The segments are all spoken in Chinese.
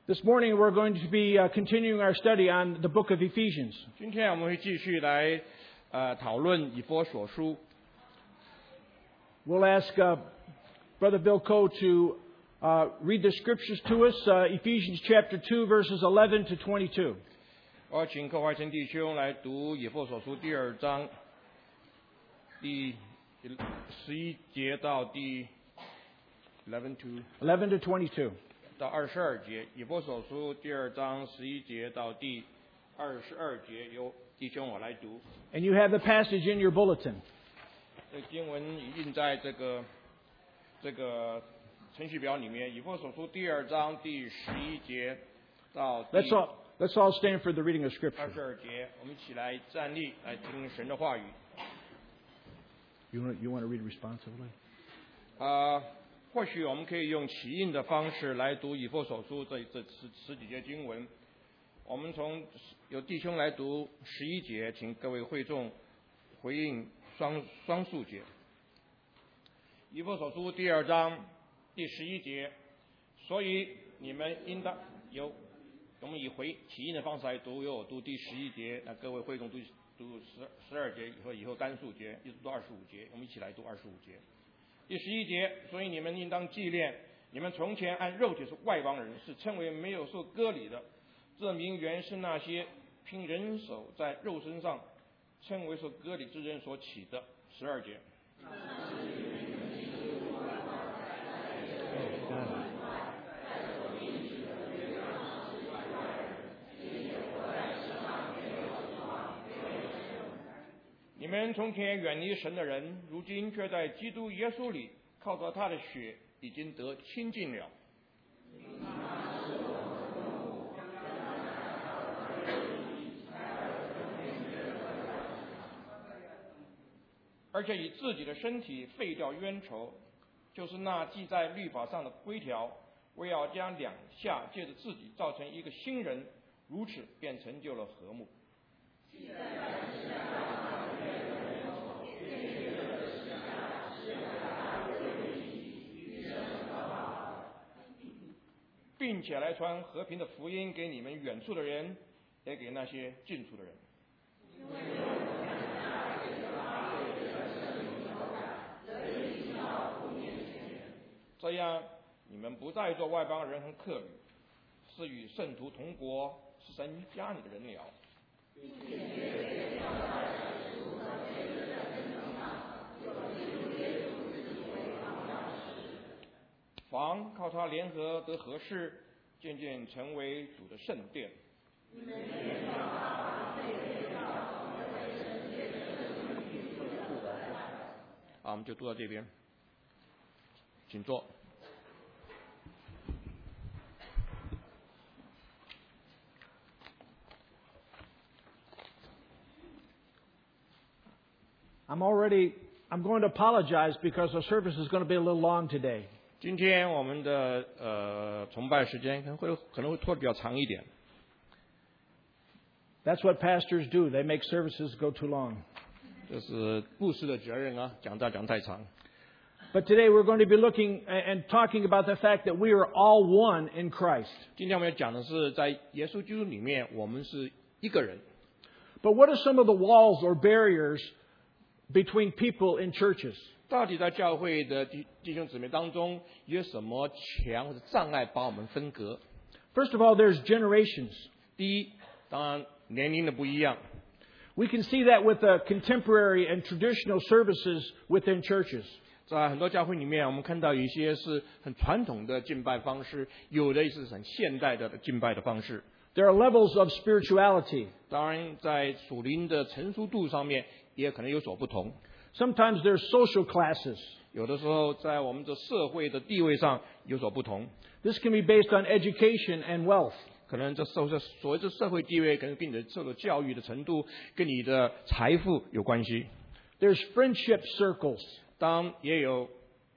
This morning we're going to be continuing our study on the book of Ephesians. 今天我们会继续来讨论以弗所书。 We'll ask Brother Bill Coe to read the scriptures to us, Ephesians chapter 2, verses 11 to 22. 我要请寇怀成弟兄来读以弗所书第2章第11节到第11 to 22. 到22节，以弗所书第2章11节到第22节，由弟兄我来读。 And you have the passage in your bulletin. 这经文印在这个程序表里面，以弗所书第2章第11节到第 Let's all stand for the reading of Scripture. 22节，我们一起来站立，来听神的话语。 You want to read responsively? 或许我们可以用起印的方式来读以弗所书这十几节经文。我们有弟兄来读11节，请各位会众回应双数节。以弗所书第2章第11节，所以你们应当我们以起印的方式来读，由我读第11节，那各位会众读12节，以后单数节，一直读25节，我们一起来读25节。第11节，所以你们应当纪念，你们从前按肉体是外邦人，是称为没有受割礼的，这名原是那些凭人手在肉身上称为受割礼之人所起的。12节。你们从前远离神的人，如今却在基督耶稣里靠着他的血已经得亲近了。而且以自己的身体废掉冤仇，就是那记在律法上的规条，为要将两下借着自己造成一个新人，如此便成就了和睦。并且来传和平的福音给你们远处的人，也给那些近处的人。这样，你们不再做外邦人和客旅，是与圣徒同国，是神家里的人了。凡靠他联合得合适，渐渐成为主的圣殿。好，我们就读到这边，请坐。 I'm going to apologize because our service is going to be a little long today. 今天我们的崇拜时间可能会拖得比较长一点。 That's what pastors do. They make services go too long. 这是牧师的责任啊，讲太长。 But today we're going to be looking and talking about the fact that we are all one in Christ. 今天我们要讲的是，在耶稣基督里面，我们是一个人。 But what are some of the walls or barriers between people in churches? 到底在教会的弟兄姊妹当中，有什么墙或者障碍把我们分隔？ First of all, there's generations. 第一，当然年龄的不一样。 We can see that with the contemporary and traditional services within churches. 在很多教会里面，我们看到有一些是很传统的敬拜方式，有的是很现代的敬拜的方式。 There are levels of spirituality. 当然，在属灵的成熟度上面，也可能有所不同。 Sometimes there's social classes. 有的时候，在我们的社会的地位上有所不同。 This can be based on education and wealth. 可能所谓的社会地位，可能跟你的受的教育的程度，跟你的财富有关系。 There's friendship circles. 当也有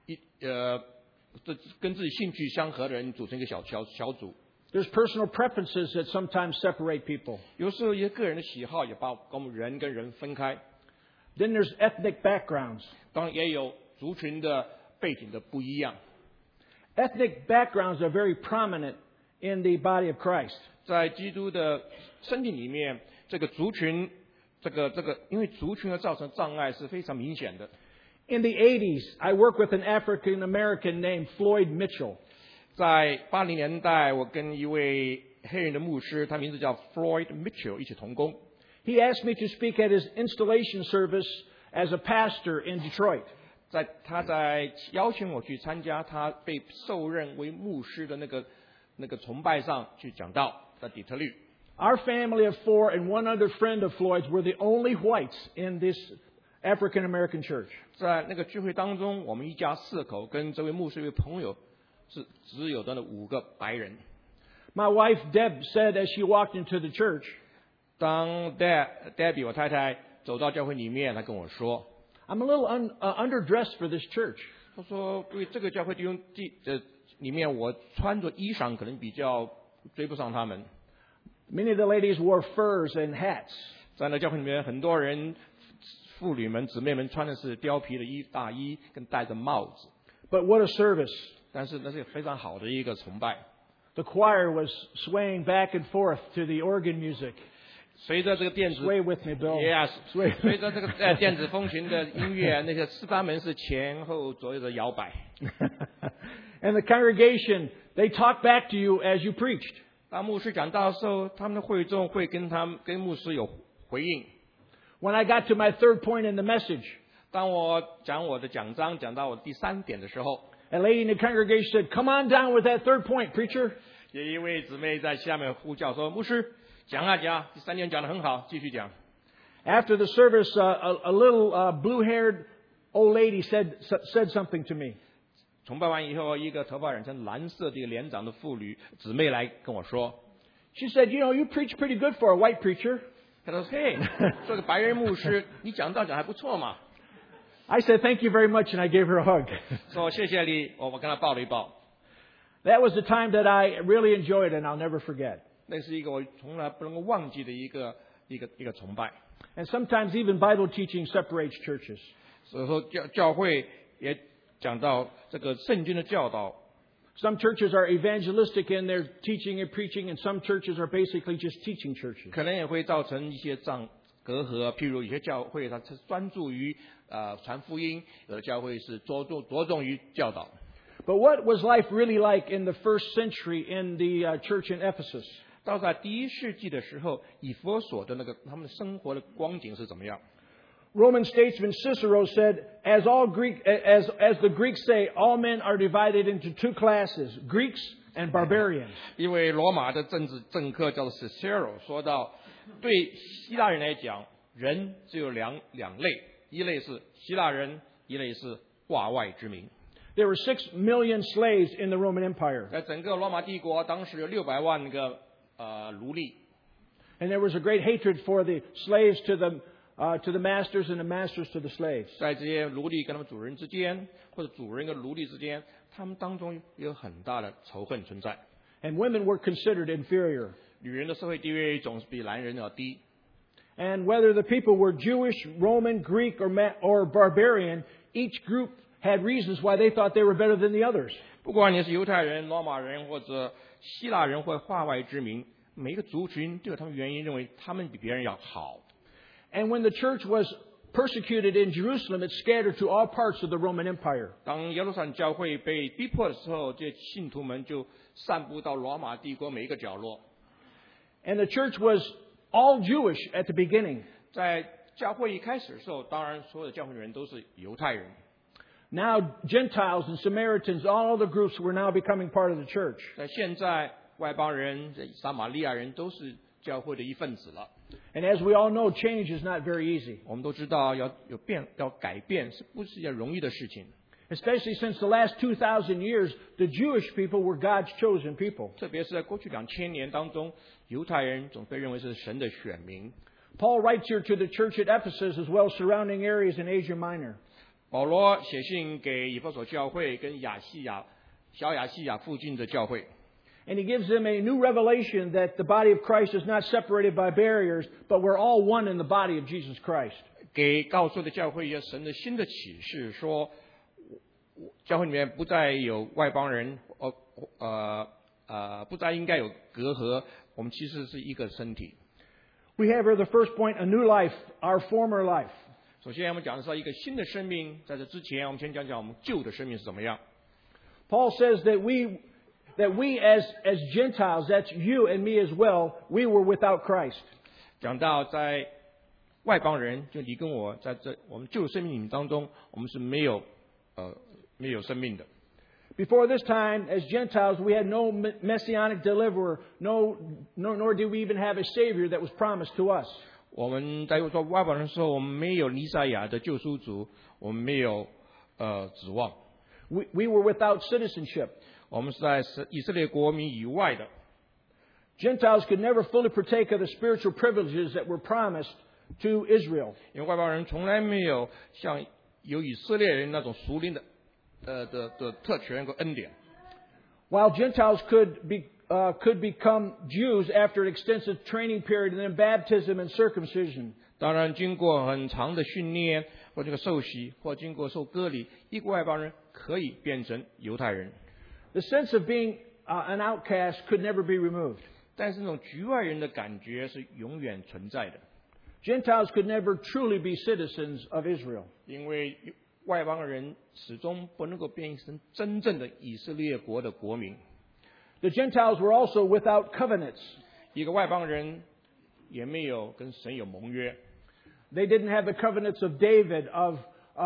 跟自己兴趣相合的人组成一个小组。 There's personal preferences that sometimes separate people. 有时候一些个人的喜好也把我们人跟人分开。 Then there's ethnic backgrounds. 当然也有族群的背景的不一样。 Ethnic backgrounds are very prominent in the body of Christ. 在基督的身体里面，这个族群，因为族群而造成障碍是非常明显的。 In the 80s, I worked with an African American named Floyd Mitchell. 在80年代，我跟一位黑人的牧师，他名字叫 Floyd Mitchell 一起同工。 He asked me to speak at his installation service as a pastor in Detroit. 他在邀请我去参加他被受任为牧师的那个崇拜上去讲道，在底特律。 Our family of 4 and one other friend of Floyd's were the only whites in this African American church. 在那个聚会当中，我们一家4口跟这位牧师一位朋友是只有的那5个白人。 My wife Deb said as she walked into the church, 当 Debbie 我太太走到教会里面，她跟我说 I'm a little underdressed for this church. 她说对这个教会里面我穿着衣裳可能比较追不上他们。 Many of the ladies wore furs and hats. 在那教会里面，很多人妇女们姊妹们穿的是貂皮的大衣，跟戴着帽子。 But what a service. 但是那是非常好的一个崇拜。 The choir was swaying back and forth to the organ music. 随着这个电子 Sway with me, Bill. Yes. Sway. 随着这个电子风琴的音乐，那些诗班们是前后左右的摇摆。 And the congregation, they talk back to you as you preached. 当牧师讲道的时候，他们的会众会跟牧师有回应。 When I got to my third point in the message, 当我讲我的讲章讲到我第3点的时候， a lady in the congregation said, "Come on down with that third point, preacher." 有一位姊妹在下面呼叫说：“牧师，讲啊讲，第3点讲得很好，继续讲。” After the service, a little blue-haired old lady said something to me. 崇拜完以后，一个头发染成蓝色的一个连长的姊妹来跟我说 She said, "You know, you preach pretty good for a white preacher." 她说：“嘿，做个白人牧师，你讲道讲还不错嘛。” I said, "Thank you very much," and I gave her a hug. 说谢谢你，我跟她抱了一抱。 That was the time that I really enjoyed and I'll never forget. 那是一个我从来不能够忘记的一个崇拜。 And sometimes even Bible teaching separates churches. 所以说教会也讲到这个圣经的教导。 Some churches are evangelistic in their teaching and preaching, and some churches are basically just teaching churches. 可能也会造成一些隔阂，譬如有些教会它是专注于传福音，有的教会是着重于教导。 But what was life really like in the first century in the church in Ephesus? 到在第1世纪的时候，以弗所的他们的生活的光景是怎么样？ Roman statesman Cicero said, as the Greeks say, all men are divided into 2 classes, Greeks and barbarians. 一位罗马的政客叫做 Cicero 说到，对希腊人来讲，人只有两类，一类是希腊人，一类是化外之民。 There were 6 million slaves in the Roman Empire. 在整个罗马帝国，当时有600万个奴隶。 And there was a great hatred for the slaves to the masters and the masters to the slaves. 在这些奴隶跟他们主人之间，或者主人跟奴隶之间，他们当中有很大的仇恨存在。 And women were considered inferior. 女人的社会地位总是比男人要低。 And whether the people were Jewish, Roman, Greek, or barbarian, each group had reasons why they thought they were better than the others. 不管你是犹太人、罗马人或者希腊人或化外之民，每一个族群都有他们原因，认为他们比别人要好。 And when the church was persecuted in Jerusalem, it scattered to all parts of the Roman Empire. 当耶路撒冷教会被逼迫的时候，这些信徒们就散布到罗马帝国每一个角落。 And the church was all Jewish at the beginning. 在教会一开始的时候，当然所有的教会的人都是犹太人。 Now Gentiles and Samaritans, all the groups were now becoming part of the church. 在现在，外邦人、撒玛利亚人都是教会的一份子了。 And as we all know, change is not very easy. 我们都知道要改变是不是一件容易的事情。 Especially since the last 2,000 years, the Jewish people were God's chosen people. 特别是在过去2000年当中，犹太人总被认为是神的选民。 Paul writes here to the church at Ephesus as well as surrounding areas in Asia Minor. 保罗写信给以弗所教会跟小亚细亚附近的教会。 And he gives them a new revelation that the body of Christ is not separated by barriers, but we're all one in the body of Jesus Christ. 告诉的教会一个神的新的启示，说教会里面不再有外邦人不再应该有隔阂，我们其实是一个身体。 We have here the first point, a new life, our former life. 首先我们讲的是一个新的生命，在这之前我们先讲讲我们旧的生命是怎么样。 Paul says that we as Gentiles, that's you and me as well, we were without Christ. 讲到在外邦人，就你跟我，在这我们旧生命当中，我们是没有生命的。 Before this time, as Gentiles, we had no messianic deliverer, nor did we even have a Savior that was promised to us. 我们在做外邦人的时候，我们没有弥赛亚的救赎主，我们没有指望。 We were without citizenship. 我们是在以色列国民以外的。 Gentiles could never fully partake of the spiritual privileges that were promised to Israel. 因为外邦人从来没有像有以色列人那种属灵的特权和恩典。 While Gentiles could become Jews after an extensive training period and then baptism and circumcision. 当然，经过很长的训练或这个受洗，或经过受割礼，一个外邦人可以变成犹太人。 The sense of being an outcast could never be removed. 但是那种局外人的感觉是永远存在的。 Gentiles could never truly be citizens of Israel. 因为外邦人始终不能够变成真正的以色列国的国民。 The Gentiles were also without covenants. 一个外邦人也没有跟神有盟约。 They didn't have the covenants of David, of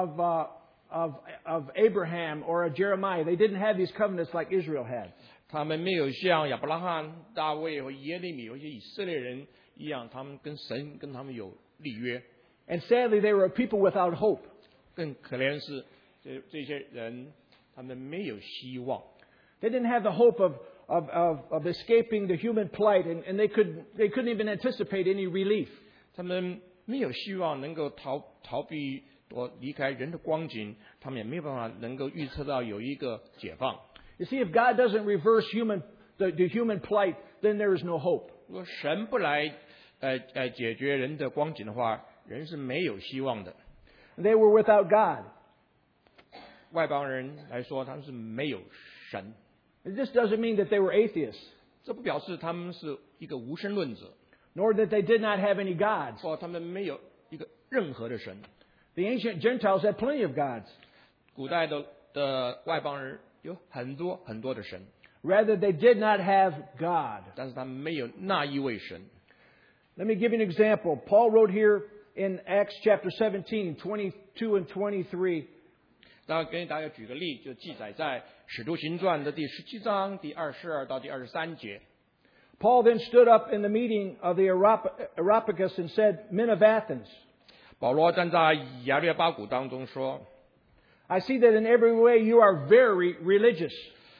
Abraham, or of Jeremiah. They didn't have these covenants like Israel had. 他们没有像亚伯拉罕、大卫和耶利米有些以色列人一样，他们跟神跟他们有立约。 And sadly, they were a people without hope. 更可怜是这些人，他们没有希望。 They didn't have the hope of escaping the human plight, and they couldn't even anticipate any relief. 他们没有希望能够逃避离开人的光景，他们也没有办法能够预测到有一个解放。 You see, if God doesn't reverse the human plight, then there is no hope. 如果神不来解决人的光景的话，人是没有希望的。 They were without God. 外邦人来说，他们是没有神。 This doesn't mean that they were atheists, 这不表示他们是一个无神论者， nor that they did not have any gods. 或他们没有一个任何的神。 The ancient Gentiles had plenty of gods. 古代的外邦人有很多很多的神， Rather, they did not have God. 但是他们没有那一位神。 Let me give you an example. Paul wrote here in Acts chapter 17, 22 and 23. 当然，给大家举个例，就记载在《使徒行传》的第17章第22到第23节。 Paul then stood up in the meeting of the Areopagus and said, Men of Athens, 保罗站在亚略巴谷当中说 I see that in every way you are very religious.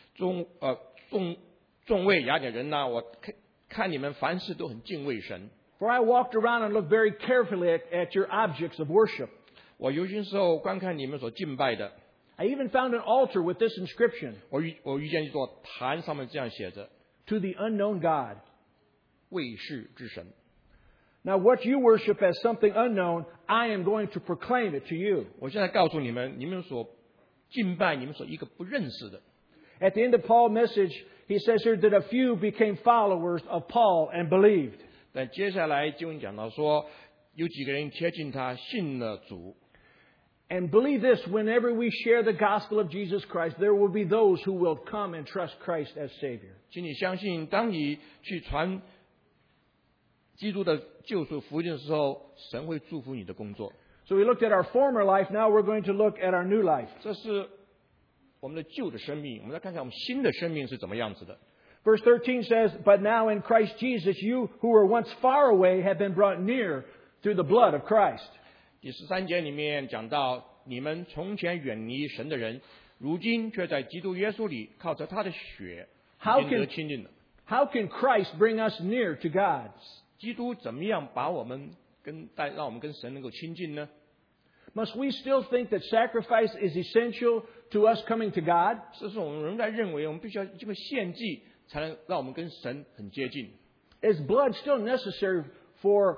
众位雅典人呐，我看你们凡事都很敬畏神。 For I walked around and looked very carefully at your objects of worship. 我游行时候观看你们所敬拜的， I even found an altar with this inscription, 我遇见一座坛，上面这样写着 To the unknown God. 未识之神。 Now what you worship as something unknown, I am going to proclaim it to you. 我现在告诉你们，你们所敬拜，你们所一个不认识的。 At the end of Paul's message, he says here that a few became followers of Paul and believed. 但接下来经文讲到说，有几个人贴近他，信了主。 And believe this, whenever we share the gospel of Jesus Christ, there will be those who will come and trust Christ as Savior. 请你相信，当你去传基督的救赎福音的时候，神会祝福你的工作。 So we looked at our former life, now we're going to look at our new life. 这是我们的旧的生命，我们来看看我们新的生命是怎么样子的。 Verse 13 says, But now in Christ Jesus, you who were once far away have been brought near through the blood of Christ. 第13节里面讲到，你们从前远离神的人，如今却在基督耶稣里靠着他的血已经得亲近了。 How can Christ bring us near to God? 基督怎么样把我们让我们跟神能够亲近呢？ Must we still think that sacrifice is essential to us coming to God? 这是我们仍然认为，我们必须要经过献祭，才能让我们跟神很接近。 Is blood still necessary for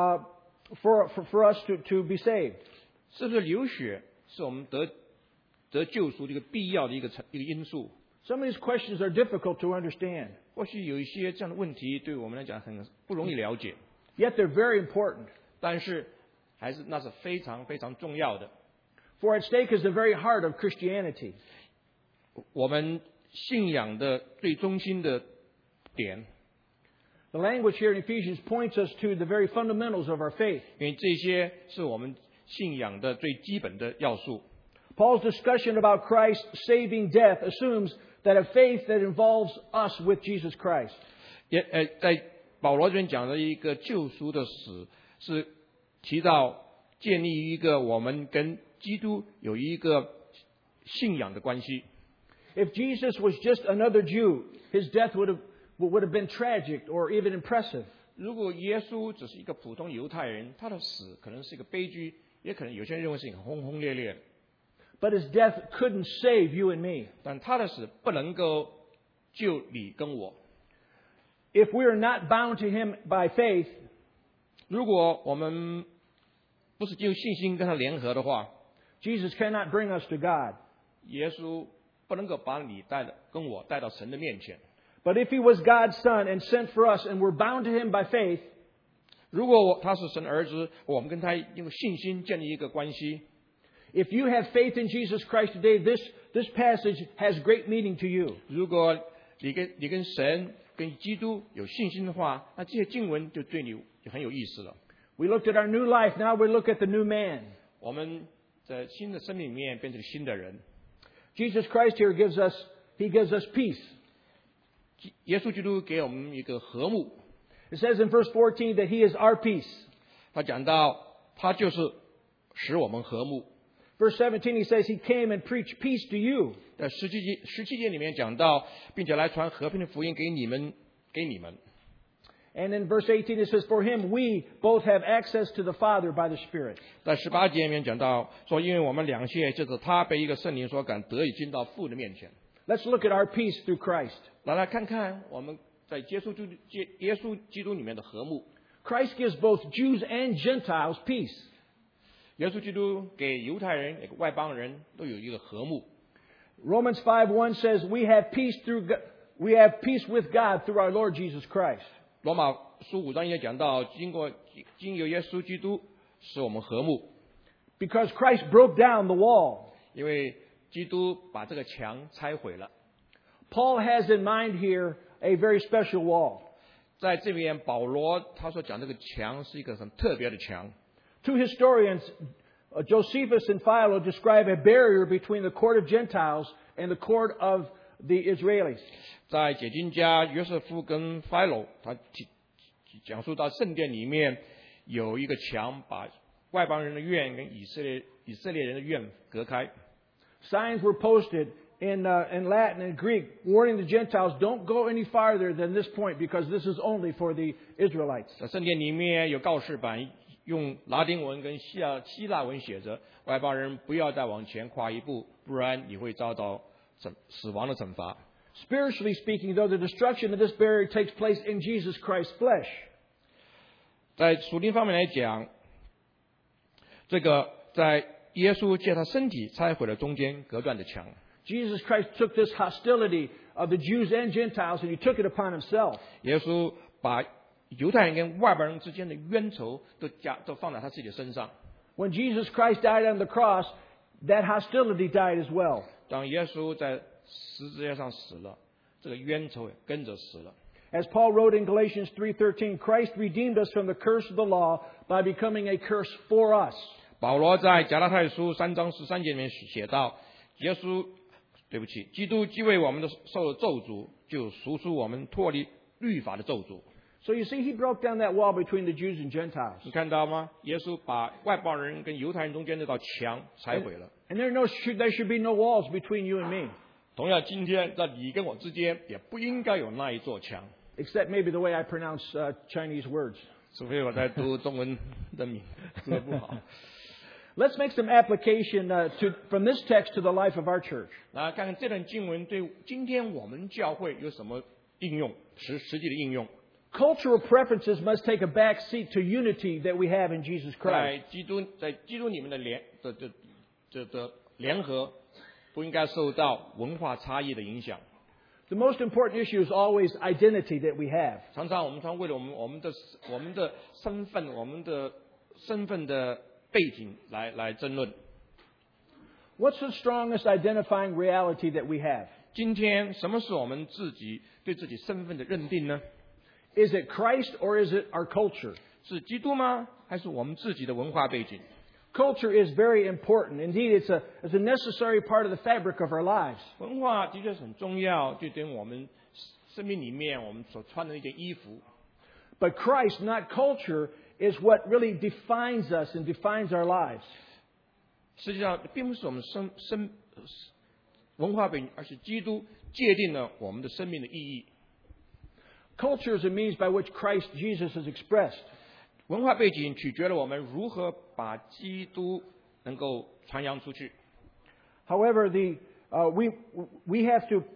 us to be saved? 是不是流血是我们得救赎的一个必要的一个因素？ Some of these questions are difficult to understand, 或许有一些这样的问题对我们来讲很不容易了解， yet they're very important. 但是那是非常非常重要的。 For at stake is the very heart of Christianity. 我们信仰的最中心的点， The language here in Ephesians points us to the very fundamentals of our faith. 因为这些是我们信仰的最基本的要素。 Paul's discussion about Christ's saving death assumes that a faith that involves us with Jesus Christ. 在保罗这边讲的一个救赎的死，是提到建立一个我们跟基督有一个信仰的关系。 If Jesus was just another Jew, his death would have been tragic or even impressive. 如果耶稣只是一个普通犹太人，他的死可能是一个悲剧，也可能有些人认为是很轰轰烈烈。 But his death couldn't save you and me. 但他的死不能够救你跟我。 If we are not bound to him by faith, 如果我们不是用信心跟他联合的话， Jesus cannot bring us to God. 耶稣不能够把你跟我带到神的面前。 But if he was God's son and sent for us and we're bound to him by faith, 如果他是神的儿子，我们跟他用信心建立一个关系。 if you have faith in Jesus Christ today, this passage has great meaning to you. 如果你跟神跟基督有信心的话，那这些经文就对你就很有意思了。 We looked at our new life, now we look at the new man. 我们在新的生命里面变成新的人。 Jesus Christ here gives us peace. 耶稣基督给我们一个和睦。 It says in verse 14 that he is our peace. 他讲到他就是使我们和睦。 Verse 17 he says he came and preached peace to you. 在17节里面讲到，并且来传和平的福音给你们。 And in verse 18 it says, for him we both have access to the Father by the Spirit. 在18节里面讲到说，因为我们两些就是他被一个圣灵所感，得以进到父的面前。 Let's look at our peace through Christ. 来看看我们在耶稣基督里面的和睦。 Christ gives both Jews and Gentiles peace. 耶稣基督给犹太人、给外邦人都有一个和睦。 Romans 5:1 says we have peace with God through our Lord Jesus Christ. 罗马书5章也讲到，经由耶稣基督使我们和睦， Because Christ broke down the wall. 因为基督把这个墙拆毁了。 Paul has in mind here a very special wall. 在这边，保罗他所讲这个墙是一个很特别的墙。 Two historians, Josephus and Philo, describe a barrier between the court of Gentiles and the court of the Israelis. 在解经家约瑟夫跟 Philo 他讲述到圣殿里面有一个墙，把外邦人的院跟以色列人的院隔开。 Signs were posted in Latin and Greek warning the Gentiles don't go any farther than this point because this is only for the Israelites. 在圣殿里面有告示板，用拉丁文跟希腊文写着：外邦人不要再往前跨一步，不然你会遭到死亡的惩罚。 Spiritually speaking, though, the destruction of this barrier takes place in Jesus Christ's flesh. 在属灵方面来讲，这个在耶稣借他身体拆毁了中间隔断的墙。 Jesus Christ took this hostility of the Jews and Gentiles and he took it upon himself. 耶稣把犹太人跟外邦人之间的冤仇都放在他自己的身上。 When Jesus Christ died on the cross, that hostility died as well. 当耶稣在十字架上死了，这个冤仇也跟着死了。 As Paul wrote in Galatians 3:13, Christ redeemed us from the curse of the law by becoming a curse for us. 保罗在加拉太书3章13节里面写道：基督既为我们的受了咒诅，就赎出我们脱离律法的咒诅。 So you see, he broke down that wall between the Jews and Gentiles. 你看到吗？耶稣把外邦人跟犹太人中间那道墙拆毁了。 And there should be no walls between you and me. 同样，今天在你跟我之间也不应该有那一座墙。 Except maybe the way I pronounce Chinese words. 除非我在读中文的名读得不好。 Let's make some application from this text to the life of our church. 来看看这段经文对今天我们教会有什么应用，实际的应用。 Cultural preferences must take a back seat to unity that we have in Jesus Christ. 在基督里面的联合，不应该受到文化差异的影响。 The most important issue is always identity that we have. 常常我们为了我们的身份的背景来争论。 What's the strongest identifying reality that we have? 今天什么是我们对自己身份的认定呢？ Is it Christ or is it our culture? 是基督吗？还是我们自己的文化背景？ Culture is very important. Indeed, it's a necessary part of the fabric of our lives. 文化的确是很重要，就等于我们生命里面我们所穿的一件衣服。 But Christ, not culture, is what really defines us and defines our lives. 实际上，并不是我们文化背景，而是基督界定了我们的生命的意义。 Culture is a means by which Christ Jesus is expressed. 文化背景取决了我们如何把基督能够传扬出去。 However, we have to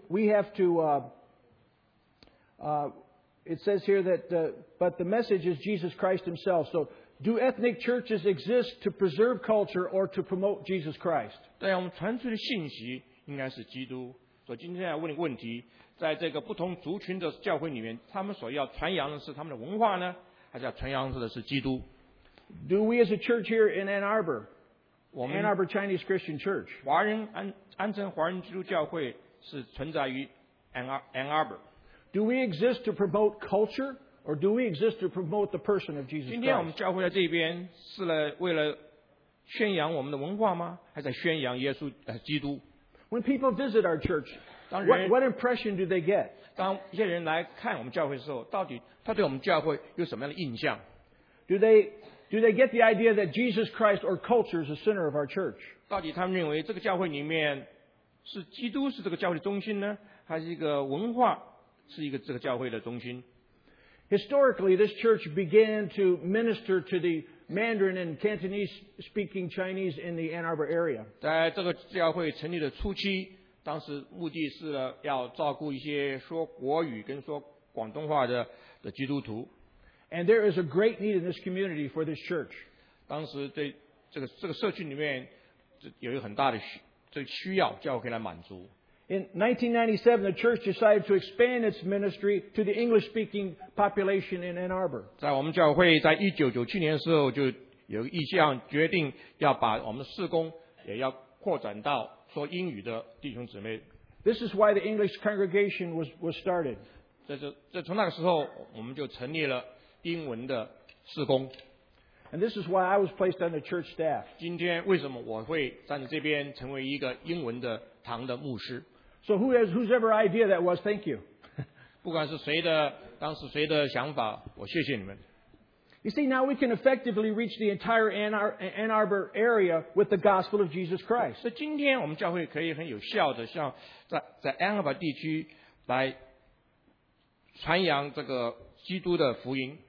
it says here that but the message is Jesus Christ Himself. So, do ethnic churches exist to preserve culture or to promote Jesus Christ? 对，我们传出的信息应该是基督。所以今天要问一个问题：在这个不同族群的教会里面，他们所要传扬的是他们的文化呢，还是要传扬的是基督？ Do we as a church here in Ann Arbor, 我们 Ann Arbor Chinese Christian Church, 华人安城华人基督教会是存在于 Ann Arbor。 do we exist to promote culture or do we exist to promote the person of Jesus 今天我们 Christ? 教会在这边是为了宣扬我们的文化吗？还是在宣扬耶稣基督？ When people visit our church, 当人 what impression do they get? 当一些人来看我们教会的时候，到底他对我们教会有什么样的印象？ Do they get the idea that Jesus Christ or culture is the center of our church? 到底他们认为这个教会里面是基督是这个教会的中心呢，还是一个文化是一个这个教会的中心？ Historically, this church began to minister to the Mandarin and Cantonese-speaking Chinese in the Ann Arbor area. 在这个教会成立的初期，当时目的是要照顾一些说国语跟说广东话的基督徒。 And there is a great need in this community for this church. 当时对这个社区里面有一个很大的需要，教会可以来满足。 In 1997, the church decided to expand its ministry to the English-speaking population in Ann Arbor. 在我们教会在1997年的时候，就有个意向，决定要把我们的事工也要扩展到说英语的弟兄姊妹。 This is why the English congregation was started. 从那个时候，我们就成立了英文的事工。 And this is why I was placed on the church staff. 今天为什么我会站在这边成为一个英文的堂的牧师？ So whosever idea that was, thank you. 不管是当时谁的想法，我谢谢你们。 You see, now we can effectively reach the entire Ann Arbor area with the gospel of Jesus Christ. 所以今天我们教会可以很有效的，像在安尔巴地区来传扬这个基督的福音。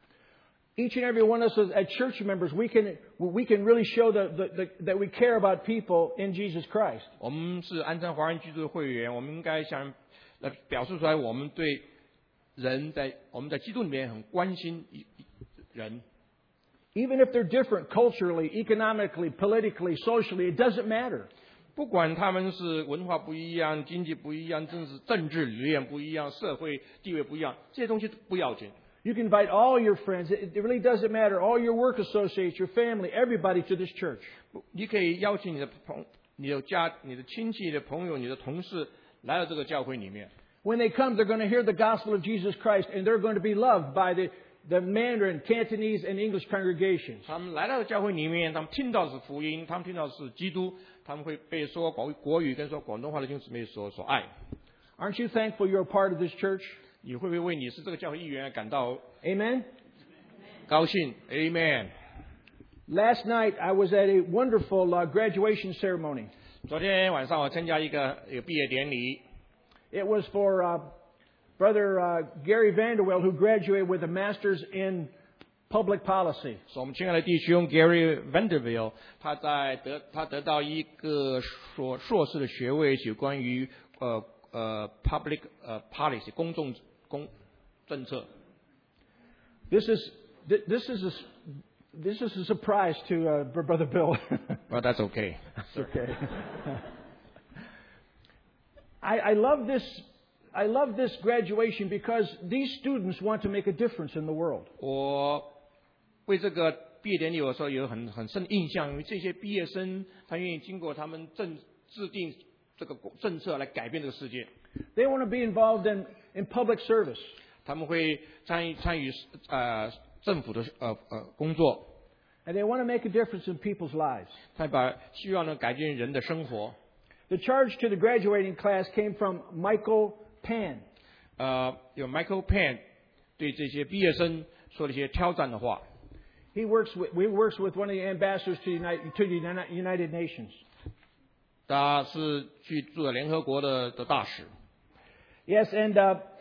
Each and every one of us as church members, we can really show that we care about people in Jesus Christ. 我们是安城华人基督的会员，我们应该来表示出来，我们对我们在基督里面很关心人。 Even if they're different culturally, economically, politically, socially, it doesn't matter. 不管他们是文化不一样、经济不一样、政治理念不一样、社会地位不一样，这些东西都不要紧。 You can invite all your friends. It really doesn't matter. All your work associates, your family, everybody to this church. 你可以邀请你的亲戚、你的朋友、你的同事来到这个教会里面。 When they come, they're going to hear the gospel of Jesus Christ, and they're going to be loved by the Mandarin, Cantonese, and English congregations. 他们来到教会里面，他们听到的是福音，他们听到的是基督，他们会被说国语跟说广东话的弟兄姊妹所爱。 Aren't you thankful you're a part of this church? 你会不会为你是这个教会一员而感到 Amen? 高兴 ？Amen。 Last night, I was at a wonderful graduation ceremony. 昨天晚上我参加一个毕业典礼， It was for Brother Gary Vanderwell, who graduated with a master's in public policy. 是我们亲爱的弟兄 Gary Vanderbilt， 他得到一个硕士的学位，有关于public policy 公政策。 This is a surprise to Brother Bill. Well, that's okay. It's okay. I love this I love this graduation because these students want to make a difference in the world. 我为这个毕业典礼有时候有很深的印象，因为这些毕业生他愿意经过他们制定这个政策来改变这个世界。 They want to be involved in public service. 他们会参与政府的工作。 And they want to make a difference in people's lives. 他希望能改变人的生活。 The charge to the graduating class came from Michael Pan. 有 Michael Pan 对这些毕业生说了一些挑战的话。 He works with one of the ambassadors to the United Nations. 他是去做联合国的大使。 Yes, and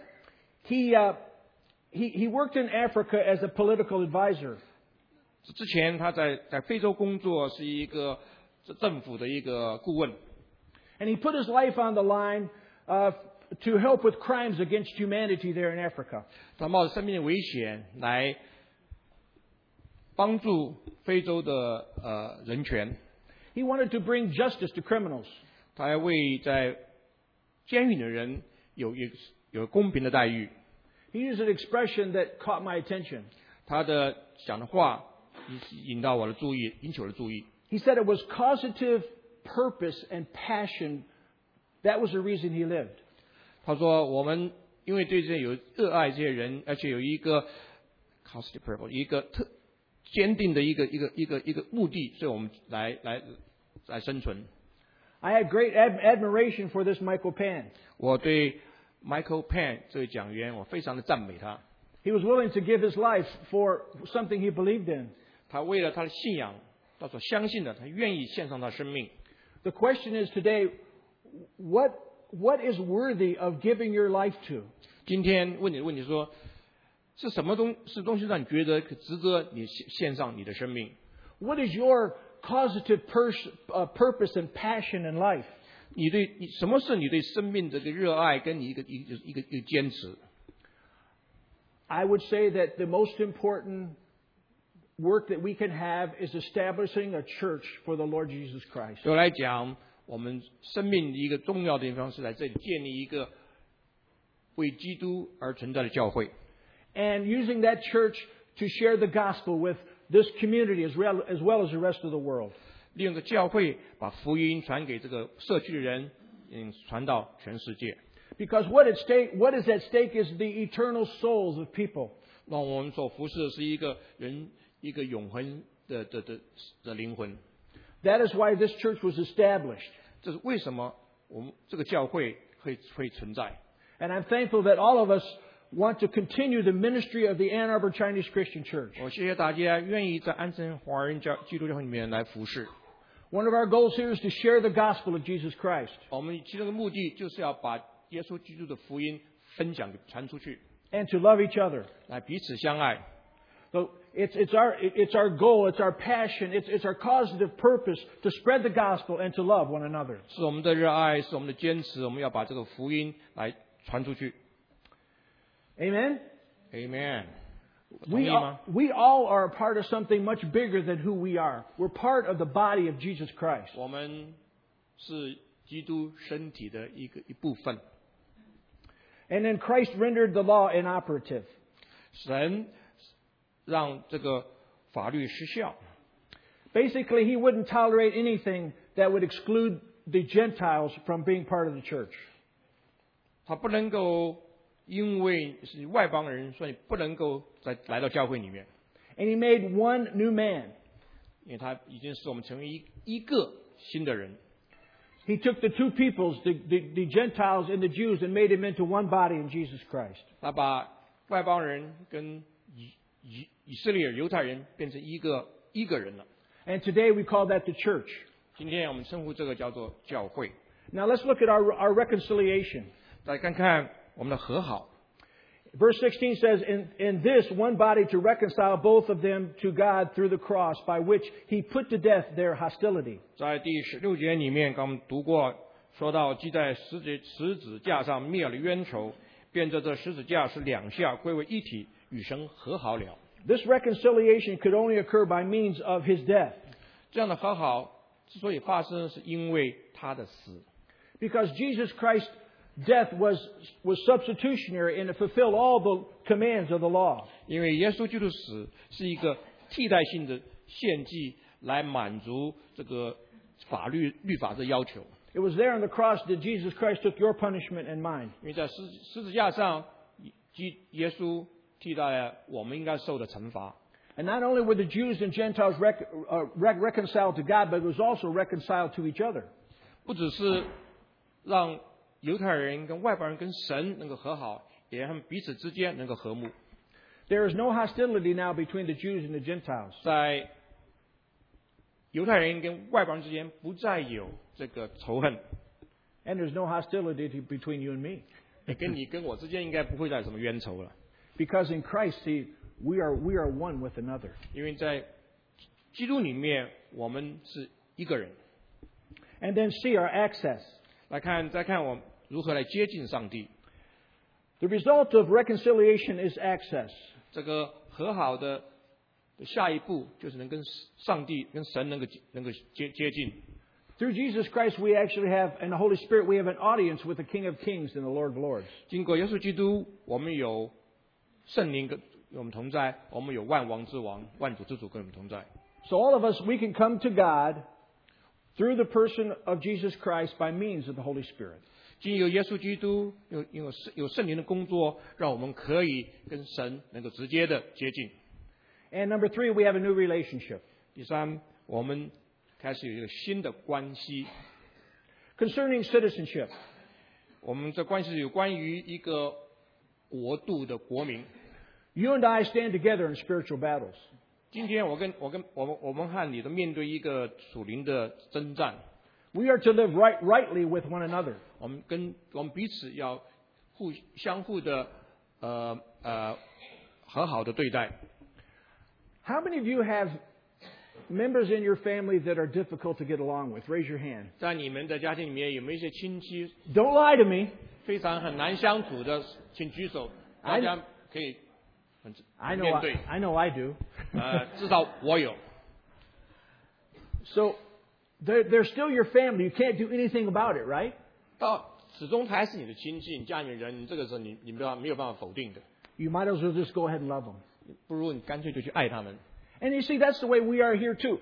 he worked in Africa as a political advisor. 之前他在非洲工作，是一个政府的一个顾问。 And he put his life on the line to help with crimes against humanity there in Africa. 他冒着生命的危险来帮助非洲的人权。 He wanted to bring justice to criminals. 他要为在监狱的人有公平的待遇。 He used an expression that caught my attention. 他的讲的话引到我的注意，引起我的注意。 He said it was causative purpose and passion. That was the reason he lived. 他说我们因为对这些有热爱这些人，而且有一个 causative purpose， 一个坚定的一个目的，所以我们来生存。 I had great admiration for this Michael Pan. 我对 Michael Pan 这位讲员，我非常的赞美他。 He was willing to give his life for something he believed in. 他为了他的信仰，他所相信的，他愿意献上他生命。 The question is today, what is worthy of giving your life to? 今天问你的问题说，是什么东西让你觉得值得你献上你的生命 What is your causative purpose and passion in life? 你什么是你对生命这个热爱跟你一个坚持 I would say that the most important work that we can have is establishing a church for the Lord Jesus Christ. 对我来讲，我们生命的一个重要的地方是在这里建立一个为基督而存在的教会。 And using that church to share the gospel with this community as well as the rest of the world. 利用个教会把福音传给这个社区的人，传到全世界。 Because what is at stake is the eternal souls of people. 那我们所服侍的是一个人一个永恒的灵魂。 That is why this church was established. 这是为什么我们这个教会会存在。 And I'm thankful that all of us want to continue the ministry of the Ann Arbor Chinese Christian Church. 我谢谢大家愿意在安森华人基督教会里面来服侍。 One of our goals here is to share the gospel of Jesus Christ. 我们其中的目的就是要把耶稣基督的福音传出去。 And to love each other. 来彼此相爱。 So it's our goal, it's our passion, it's our causative purpose to spread the gospel and to love one another. 是我们的热爱，是我们的坚持，我们要把这个福音来传出去。 Amen? Amen. We all are a part of something much bigger than who we are. We're part of the body of Jesus Christ. 我们是基督身体的一部分。 And then Christ rendered the law inoperative. 神让这个法律失效。 Basically, he wouldn't tolerate anything that would exclude the Gentiles from being part of the church. 他不能够因为是外邦人，所以不能够再来到教会里面。 And he made one new man. 因为他已经使我们成为一个新的人。 He took the two peoples, the Gentiles and the Jews, and made them into one body in Jesus Christ. 他把外邦人跟以色列犹太人变成一个人了。 And today we call that the church. 今天我们称呼这个叫做教会。 Now let's look at our reconciliation. 再看看我们的和好。 Verse 16 says, in this one body to reconcile both of them to God through the cross, by which he put to death their hostility. 在第16节里面，刚我们读过，说到既在十字架上灭了冤仇，便这十字架是两下归为一体，与神和好了。 This reconciliation could only occur by means of his death. 这样的和好之所以发生，是因为他的死。 Because Jesus Christ death was substitutionary and it fulfilled all the commands of the law. 因为耶稣基督死是一个替代性的献祭，来满足这个律法的要求。 It was there on the cross that Jesus Christ took your punishment and mine. 因为在十字架上，耶稣替代了我们应该受的惩罚。 And not only were the Jews and Gentiles reconciled to God, but it was also reconciled to each other. 不只是让犹太人跟外邦人跟神能够和好，也让他们彼此之间能够和睦。 There is no hostility now between the Jews and the Gentiles. 在犹太人跟外邦人之间不再有这个仇恨。 And there's no hostility between you and me. 也跟你跟我之间应该不会再有什么冤仇了。 Because in Christ, see, we are one with another. 因为在基督里面，我们是一个人。 And then see our access. 再看我们如何来接近上帝。 The result of reconciliation is access. 这个和好的下一步就是能跟上帝、跟神能够接近。 Through Jesus Christ, we actually have, and the Holy Spirit, we have an audience with the King of Kings and the Lord of Lords. 经过耶稣基督，我们有圣灵跟我们同在，我们有万王之王、万主之主跟我们同在。 So all of us, we can come to God through the person of Jesus Christ by means of the Holy Spirit. 经由耶稣基督有圣灵的工作，让我们可以跟神能够直接的接近。 And number 3, we have a new relationship. 第三，我们开始有一个新的关系。 Concerning citizenship. 我们这关系有关于一个国度的国民。 You and I stand together in spiritual battles. 今天我们和你都面对一个属灵的征战。 We are to live rightly with one another. 我们彼此要相互的和好的对待。 How many of you have members in your family that are difficult to get along with? Raise your hand. 在你们的家庭里面有没有一些亲戚 Don't lie to me. 非常很难相处的？请举手，大家可以面对。 I know I do. 至少我有。 So they're still your family. You can't do anything about it, right? 到始终他还是你的亲戚，你家里面人，这个时候你没有办法否定的。 You might as well just go ahead and love them. 不如你干脆就去爱他们。 And you see, that's the way we are here too.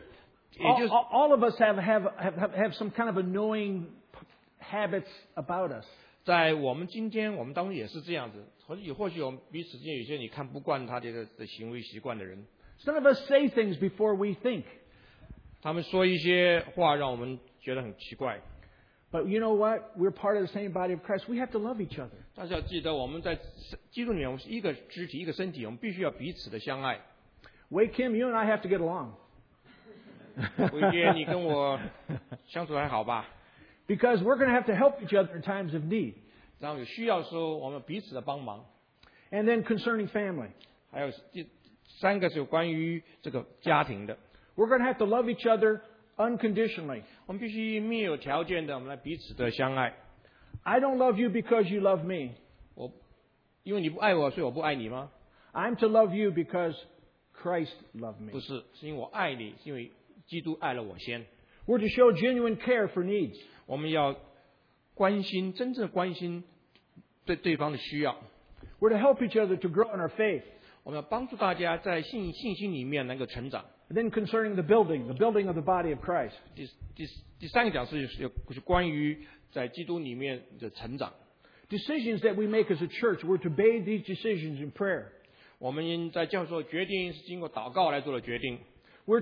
All of us have some kind of annoying habits about us. 在我们今天，我们当中也是这样子。或许我们彼此之间有些你看不惯他的行为习惯的人。 Some of us say things before we think. 他们说一些话让我们觉得很奇怪。 But you know what? We're part of the same body of Christ. We have to love each other. 但是要记得，我们在基督里面，我们是一个肢体，一个身体，我们必须要彼此的相爱。 Wei Kim, you and I have to get along. 伟杰，你跟我相处还好吧？ Because we're going to have to help each other in times of need. 然后有需要的时候，我们彼此的帮忙。 And then concerning family. 还有第三个是有关于这个家庭的。 We're going to have to love each other unconditionally. 我们必须没有条件的，我们来彼此的相爱。 I don't love you because you love me. 因为你不爱我，所以我不爱你吗？ I'm to love you because Christ loved me. 不是，是因为我爱你，是因为基督爱了我先。 We're to show genuine care for needs. 我们要真正关心对方的需要。 We're to help each other to grow in our faith. 我们要帮助大家在信心里面能够成长。 And then concerning the building of the body of Christ. 第三个讲是关于在基督里面的成长。 Decisions that we make as a church, we're to bathe these decisions in prayer. 我们在教授决定是经过祷告来做的决定。 We're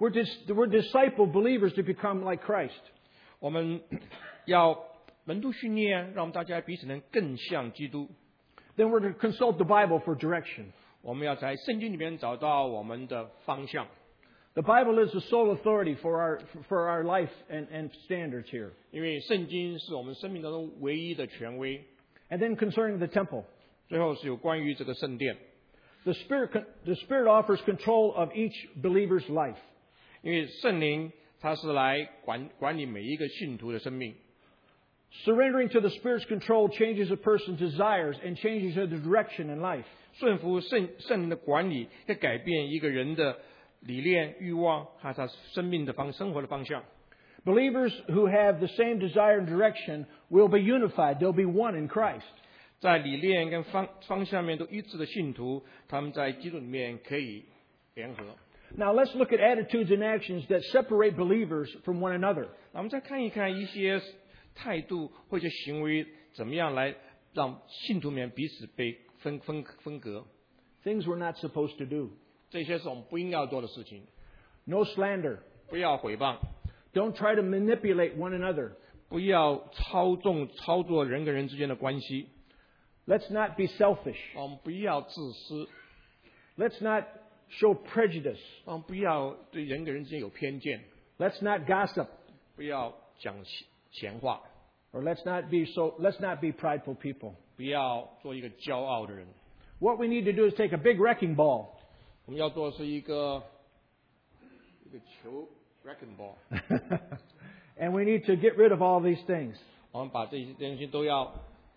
disciple believers to become like Christ. 我们要门徒训练，让我们大家彼此能更像基督。 Then we're to consult the Bible for direction. 我们要在圣经里面找到我们的方向。 The Bible is the sole authority for our life and standards here. 因为圣经是我们生命当中唯一的权威。 And then concerning the temple. 最后是有关于这个圣殿。 The Spirit offers control of each believer's life. 因为圣灵他是来管理每一个信徒的生命。 Surrendering to the Spirit's control changes a person's desires and changes their direction in life. 顺服圣灵的管理，会改变一个人的理念、欲望和他生活的方向。 Believers who have the same desire and direction will be unified. They'll be one in Christ. 在理念跟方向面都一致的信徒，他们在基督里面可以联合。 Now let's look at attitudes and actions that separate believers from one another. 那我们再看一看一些态度或者行为怎么样来让信徒们彼此被分隔。 Things we're not supposed to do. 这些是我们不应该做的事情。 No slander. 不要诽谤， Don't try to manipulate one another. 不要操作人跟人之间的关系。 Let's not be selfish. 我们不要自私， Let's not show prejudice. 我们不要对人跟人之间有偏见， Let's not gossip. 不要讲闲话， Or let's not be prideful people. 不要做一个骄傲的人。 What we need to do is take a big wrecking ball. 我们要做的是一个球 wrecking ball， And we need to get rid of all these things. 我们把这些东西都要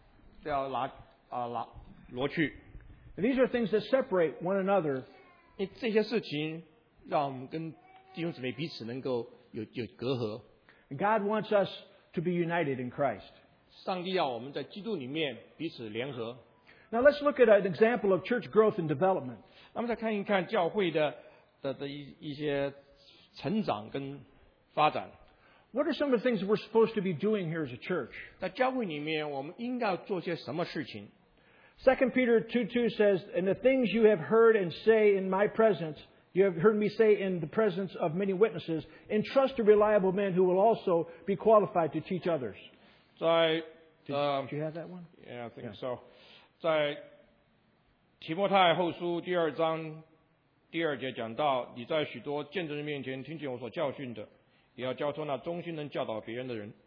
挪去。 These are things that separate one another. 因为这些事情让我们跟弟兄姊妹彼此能够有隔阂。 God wants us to be united in Christ. 上帝要我们在基督里面彼此联合。 Now let's look at an example of church growth and development. 那么再看一看教会的一些成长跟发展。 What are some of the things we're supposed to be doing here as a church? 在教会里面，我们应该要做些什么事情？ 2 Peter 2:2 says, "And the things you have heard and say in my presence, you have heard me say in the presence of many witnesses, entrust to reliable men who will also be qualified to teach others." 在 Did you have that one? Yeah, I think so. 在提摩太后书第2章第2节讲到，你在许多见证人面前听见我所教训的，也要交托那忠心能教导别人的人。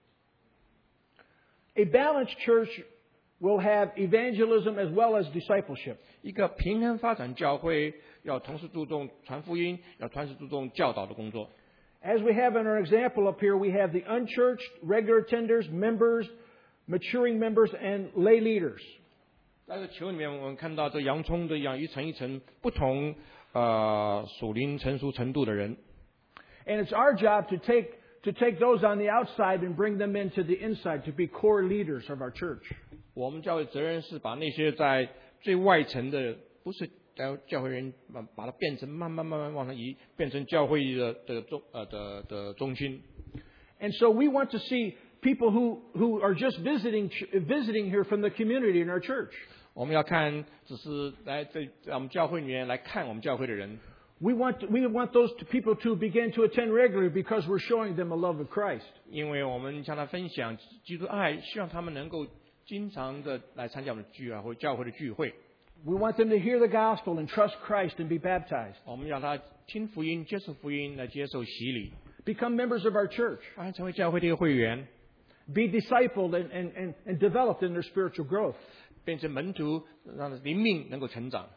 A balanced church will have evangelism as well as discipleship. 一个平衡发展教会，要同时注重传福音，要同时注重教导的工作。 As we have in our example up here, we have the unchurched, regular attenders, members, maturing members, and lay leaders. 在这球里面，我们看到这洋葱的一样一层一层不同属灵成熟程度的人。 And it's our job to take those on the outside and bring them into the inside to be core leaders of our church. 我们教会责任是把那些在最外层的，不是教会人，把它变成慢慢往上移，变成教会的中心。 And so we want to see people who are just visiting here from the community in our church. 我们要看，只是来在我们教会里面来看我们教会的人。 We want those people to begin to attend regularly because we're showing them a love of Christ. 因为我们向他分享基督爱，希望他们能够经常的来参加我们的聚会或教会的聚会。 We want them to hear the gospel and trust Christ and be baptized. 我们让他听福音、接受福音，来接受洗礼， Become members of our church. 成为教会的一个会员， Be discipled and developed in their spiritual growth. 变成门徒，让灵命能够成长。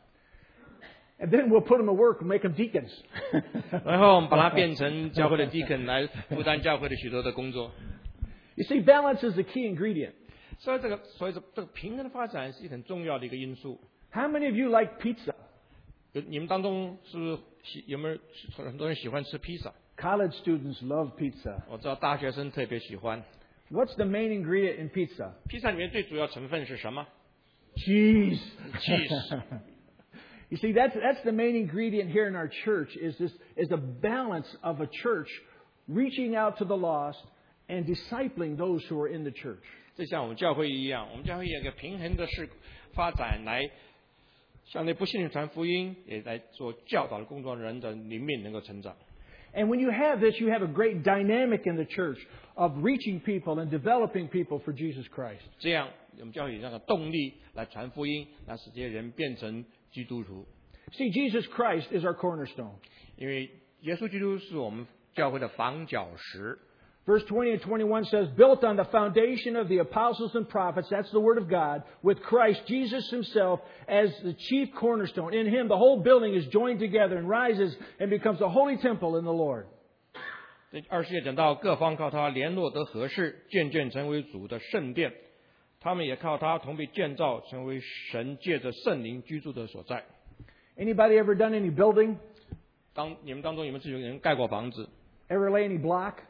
And then we'll put them to work and make them deacons. 然后我们把它变成教会的deacon，来负担教会的许多的工作。 You see, balance is the key ingredient. 所以这个平衡的发展是很重要的一个因素。 How many of you like pizza? 你们当中是不是有没有很多人喜欢吃披萨？ College students love pizza. 我知道大学生特别喜欢。 What's the main ingredient in pizza? 披萨里面最主要成分是什么 Cheese. ？cheese。 You see, that's the main ingredient here in our church is a balance of a church reaching out to the lost and discipling those who are in the church. 就像我们教会一样，我们教会有一个平衡的发展，来向那不信的传福音，也来做教导的工作，人的灵命能够成长。 And when you have this, you have a great dynamic in the church of reaching people and developing people for Jesus Christ. 这样，我们教会有那个动力来传福音，来使这些人变成基督徒。 See, Jesus Christ is our cornerstone. 因为耶稣基督是我们教会的房角石。 Verse 20 and 21 says, built on the foundation of the apostles and prophets, that's the word of God, with Christ Jesus himself as the chief cornerstone. In him, the whole building is joined together and rises and becomes a holy temple in the Lord. 这20节讲到，各方靠他联络得合适，渐渐成为主的圣殿。他们也靠他同被建造，成为神借着圣灵居住的所在。 Anybody ever done any building? 你们当中有没有人盖过房子？ Ever lay any block?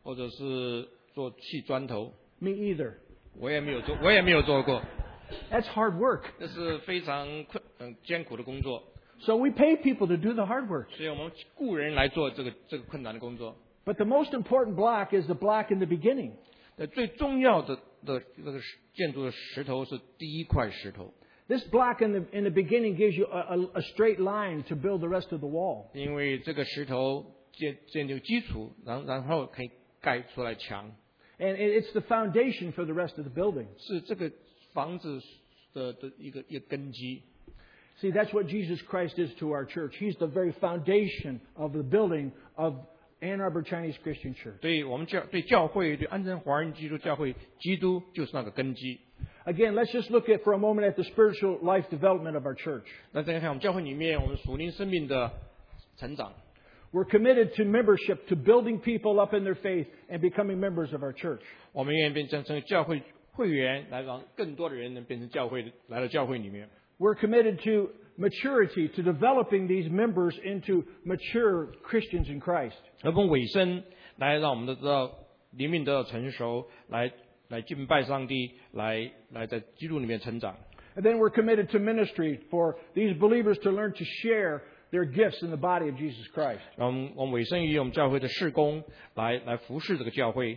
或者是做砌砖头， Me either. 我也没有做过， That's hard work. 这是非常艰苦的工作， So we pay people to do the hard work. 所以我们雇人来做这个困难的工作。 But the most important block is the block in the beginning. 最重要的这个建筑的石头是第一块石头， This block in the beginning gives you a straight line to build the rest of the wall. 因为这个石头建立基础，然后可以盖出来墙， And it's the foundation for the rest of the building. 是这个房子的一个根基。 See, that's what Jesus Christ is to our church. He's the very foundation of the building of Ann Arbor Chinese Christian Church. 对我们对教会，对安贞华人基督教会，基督就是那个根基。 Again, let's just look for a moment at the spiritual life development of our church. 那再看我们教会里面，我们属灵生命的成长。 We're committed to membership, to building people up in their faith and becoming members of our church. 我们愿意变成教会会员，来让更多的人能变成来到教会里面。 We're committed to maturity, to developing these members into mature Christians in Christ. 而从尾声来让我们得到灵命得到成熟，来敬拜上帝，来在基督里面成长。 And then we're committed to ministry for these believers to learn to share their gifts in the body of Jesus Christ. 我们委身于我们教会的事工，来服侍这个教会。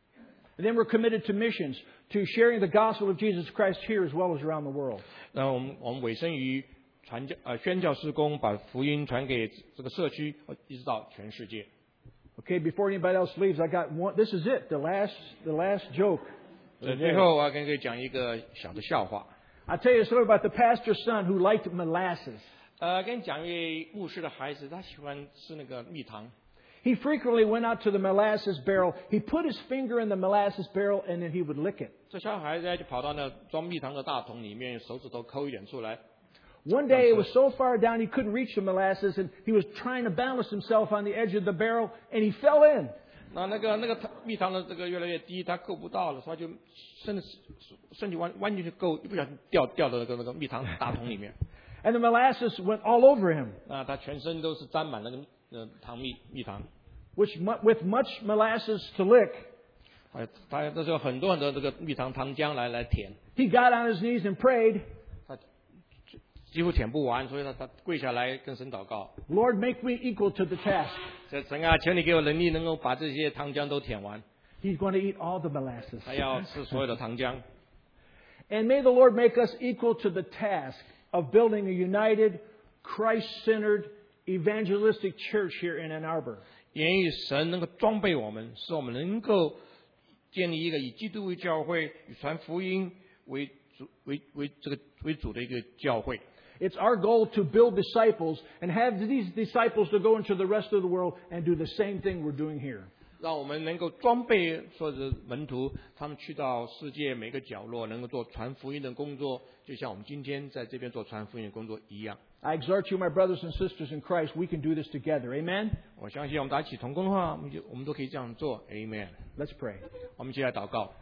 And then we're committed to missions, to sharing the gospel of Jesus Christ here as well as around the world. 然后我们委身于宣教事工，把福音传给这个社区，一直到全世界。 Okay, before anybody else leaves, I got one. This is it, the last joke. 最后我要跟各位讲一个小的笑话。 I'll tell you a story about the pastor's son who liked molasses. 跟你讲一位牧师的孩子，他喜欢吃那个蜜糖。 He frequently went out to the molasses barrel. He put his finger in the molasses barrel and then he would lick it. 这小孩子就跑到那装蜜糖的大桶里面，手指头抠一点出来。 One day it was so far down he couldn't reach the molasses and he was trying to balance himself on the edge of the barrel and he fell in. 那个蜜糖的这个越来越低，他够不到了，所以就身体弯进去够，一不小心掉到那个蜜糖大桶里面。 And the molasses went all over him. 他全身都是沾满那个蜜糖。 With much molasses to lick, 他这时候很多这个蜜糖糖浆来舔， he got on his knees and prayed, 他几乎舔不完，所以他跪下来跟神祷告。 Lord, make me equal to the task. 神啊，求你给我能力，能够把这些糖浆都舔完。 He's going to eat all the molasses. 他要吃所有的糖浆。 And may the Lord make us equal to the task of building a united, Christ-centered, evangelistic church here in Ann Arbor. 愿意神能够装备我们，使我们能够建立一个以基督为教会、以传福音为主的一个教会。 It's our goal to build disciples and have these disciples to go into the rest of the world and do the same thing we're doing here. 让我们能够装备所有的门徒，他们去到世界每个角落，能够做传福音的工作，就像我们今天在这边做传福音的工作一样。 I exhort you, my brothers and sisters in Christ, we can do this together. Amen? 我相信我们大家一起同工的话，我们都可以这样做。Amen。 Let's pray. 我们一起来祷告。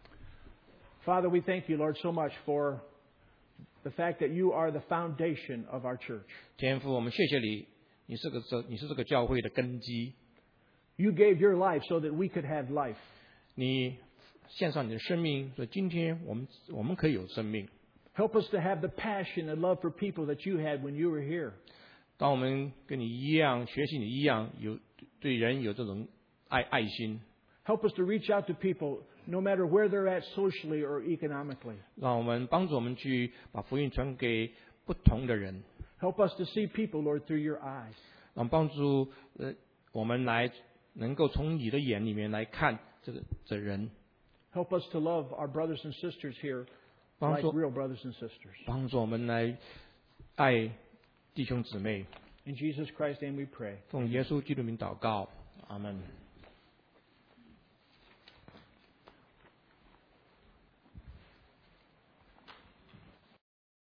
Father, we thank you, Lord, so much for the fact that you are the foundation of our church. 天父，我们谢谢你，你是这个教会的根基。 You gave your life so that we could have life. 你献上你的生命，所以今天我们可以有生命。 Help us to have the passion and love for people that you had when you were here. 当我们跟你一样，学习你一样，对人有这种爱心。 Help us to reach out to people no matter where they're at socially or economically. 让我们帮助我们去把福音传给不同的人。 Help us to see people, Lord, through your eyes. 让帮助我们来能够从你的眼里面来看这人。 Help us to love our brothers and sisters here like real brothers and sisters. 帮助我们来爱弟兄姊妹。 In Jesus Christ's name we pray. 奉耶稣基督名祷告，阿门。